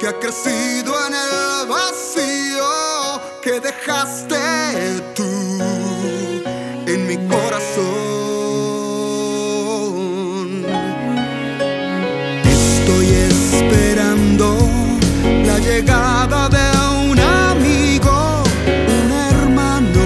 que ha crecido en el vacío que dejaste tú en mi corazón. Estoy esperando la llegada de un amigo, un hermano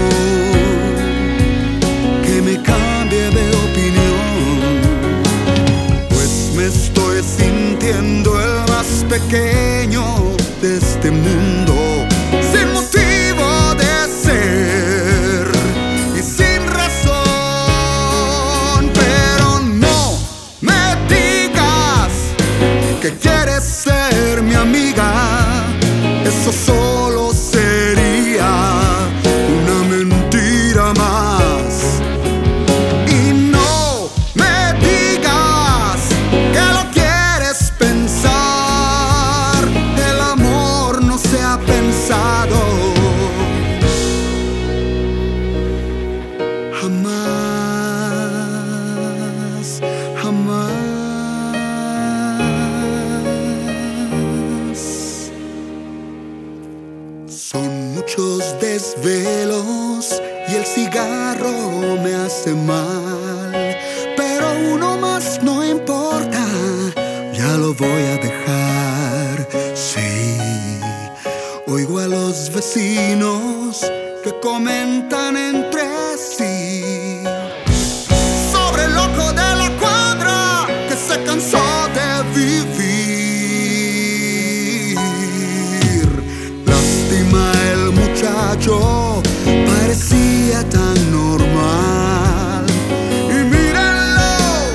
que me cambie de opinión, pues me estoy sintiendo el más pequeño de este mundo, sin motivo de ser y sin razón. Pero no me digas que quieres ser mi amiga, eso solo sería una mentira más. Y no me digas que lo quieres pensar, el amor no se ha pensado jamás, jamás. Son muchos desvelos y el cigarro me hace mal, pero uno más no importa, ya lo voy a dejar. Sí, oigo a los vecinos que comentan entre sí sobre el loco de la cuadra que se cansó de vivir. Lástima, el muchacho parecía tan normal. Y mírenlo,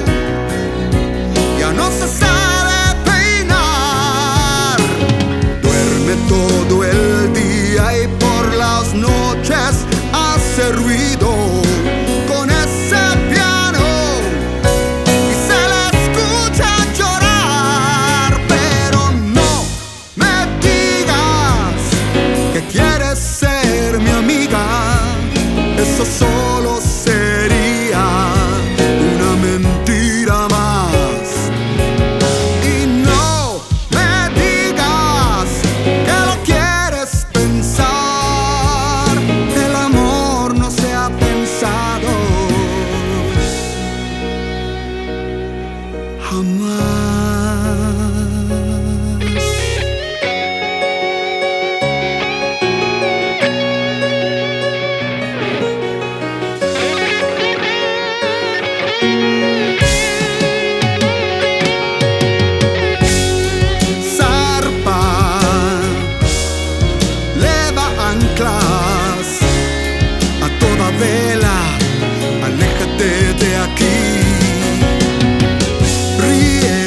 ya no se sabe peinar. Duerme todo el día y por las noches hace ruido con ese piano y se le escucha llorar. Pero no me digas que quieres ser mi amiga, eso solo sería una mentira más. Y no me digas que lo quieres pensar, el amor no se ha pensado jamás. Zarpa, leva anclas a toda vela, aléjate de aquí. Ríe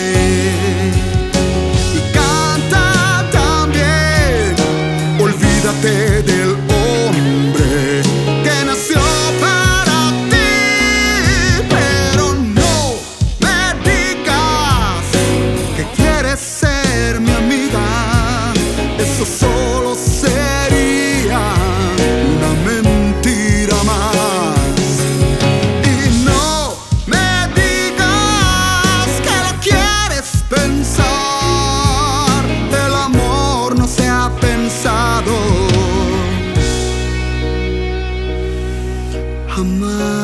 y canta también, olvídate del hombre que nació para ti. Pero no me digas que quieres ser mi amiga, eso solo sería una mentira más. Y no me digas que lo quieres pensar, el amor no se ha pensado jamás.